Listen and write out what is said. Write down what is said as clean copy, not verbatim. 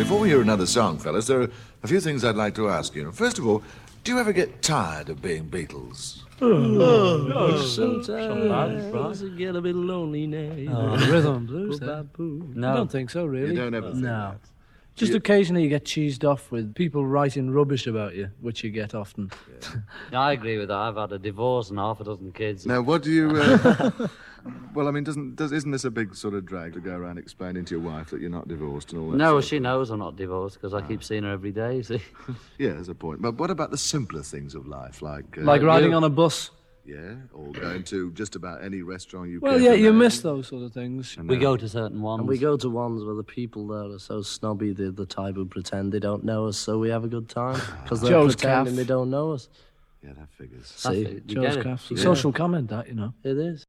before we hear another song, fellas, there are a few things I'd like to ask you. First of all, do you ever get tired of being Beatles? Sometimes I get a bit lonely now. Rhythm and blues. No. I don't think so, really. You don't ever think No. that? Just occasionally you get cheesed off with people writing rubbish about you, which you get often. No, I agree with that. I've had a divorce and half a dozen kids. Now, what do you... well, I mean, isn't this a big sort of drag to go around explaining to your wife that you're not divorced and all that? No, sort she of knows I'm not divorced because I keep seeing her every day, you see. Yeah, there's a point. But what about the simpler things of life, like... Like riding on a bus. Yeah, or going to just about any restaurant you Well, care yeah, to you name. miss those sort of things. We go to certain ones. And we go to ones where the people there are so snobby, they're the type who pretend they don't know us, so we have a good time. Because they're Joe's pretending calf. they don't know us. Yeah, that figures. See? You Joe's get it. calf. Social comment, that, you know. It is.